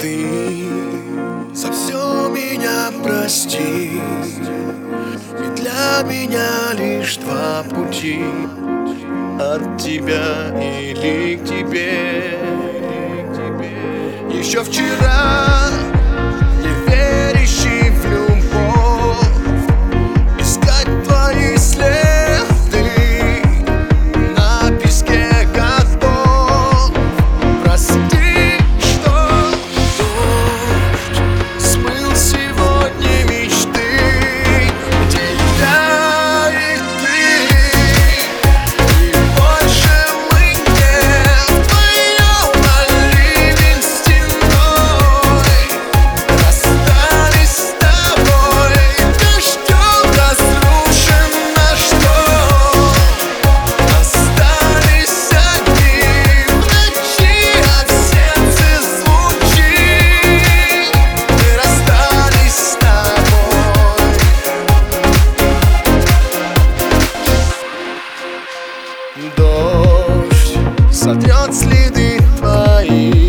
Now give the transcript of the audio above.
ты за все меня прости. Ведь для меня лишь два пути: от тебя или к тебе. Еще вчера, не верящий в любовь, искать твои следы на песке готов. Прости, что дождь смыл сегодня мечты, где я и ты, и больше мы не вдвоем, а ливень стеной расстались с тобой. Дождем разрушен наш дом, остались одни в ночи, от сердца звучит: мы расстались с тобой. Дождь сотрет следы твои